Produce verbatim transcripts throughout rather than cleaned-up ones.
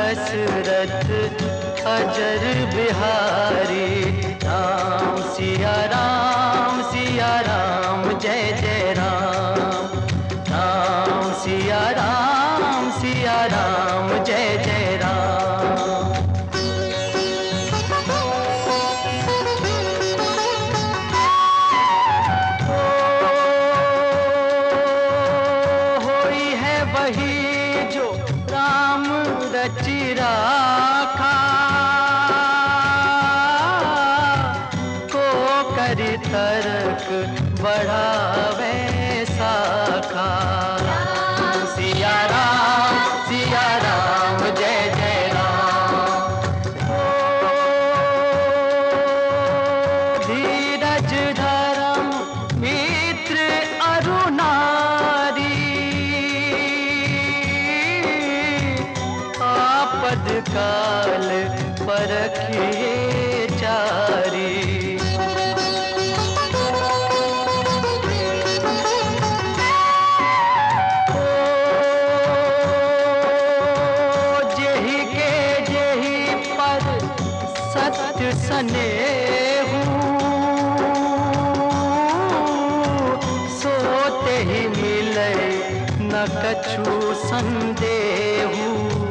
दशरथ अजर बिहारी। राम सिया राम सिया राम जय जय राम। राम सिया राम सिया राम जय जय राम। होई है वही जो राम रचि राखा, को करि तर्क बढ़ावे साखा। राम सिया राम सिया राम जय जय राम। ओ धीरज धर्म मित्र अरु नारी, आपद काल परखिए चारी। सत्य स्नेहु सोते ही मिले न कछु संदेहु।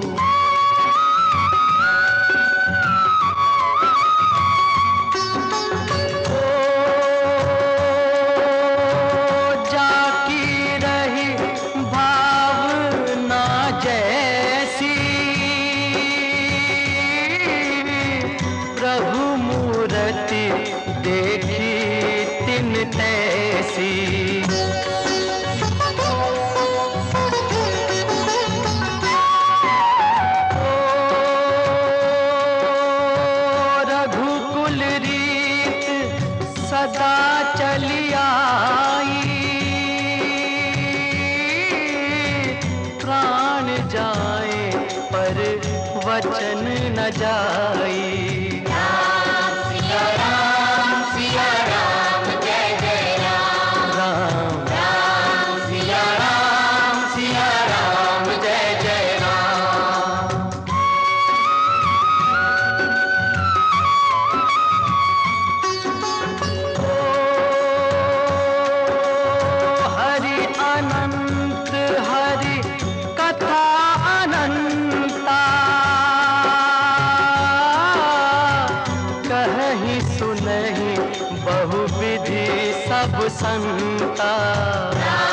जाकी रही भावना जैसी, प्रभु मूर्ति देखी तिन तैसी। रघुकुल रीत सदा चली आई, प्राण जाए पर वचन न जाई। राम सिया राम सिया राम जय जय राम। राम राम सिया राम सिया राम जय जय राम। ओ हरि अनंत हरि कथा अनंता, कहीं सुनहि बहुविधि सब संता।